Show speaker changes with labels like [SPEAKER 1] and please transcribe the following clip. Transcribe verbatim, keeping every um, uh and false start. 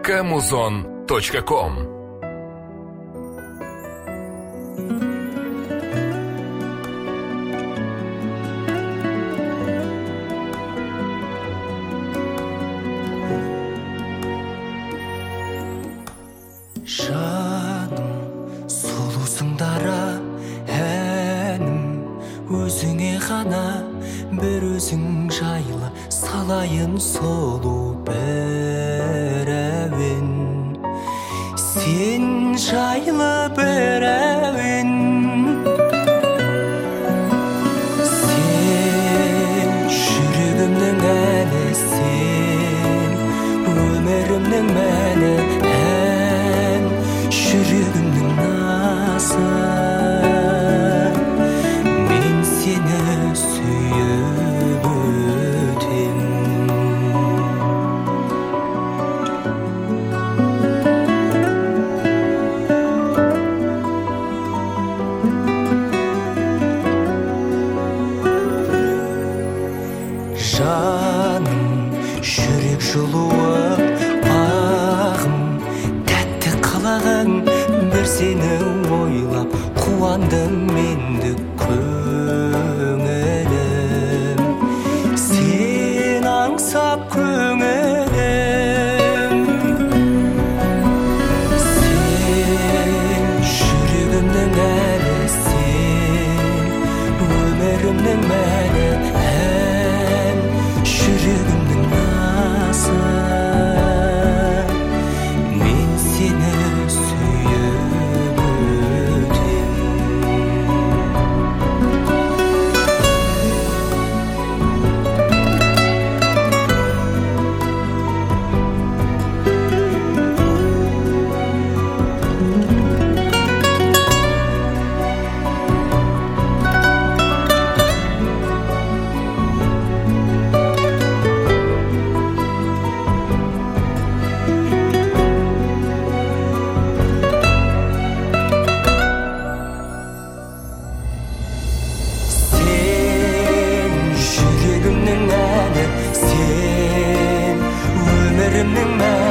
[SPEAKER 1] камузон точка ком.
[SPEAKER 2] Жаным, сұлусың дара, әнім өзіңе ғана, бір өзің жайлы салайын солу бір әуен. Сен жайлы бір әуен. Сен жүрегімнің әні, сен өмірімнің мәні, ән жүрегімнің назы. Мен сені сүйіп өтем. Жаным, жүрек жылуы, бағым, тәтті қалағың, бір сені ойлап қуандым менді көңілім. Сен аңсап көңілім. Сен жүрегімнің әні, сен өмірімнің мәні, ән жүрегімнің назы. Мен сені сүйіп өтем. Сен жүрегімнің әні, сен өмірімнің мәні.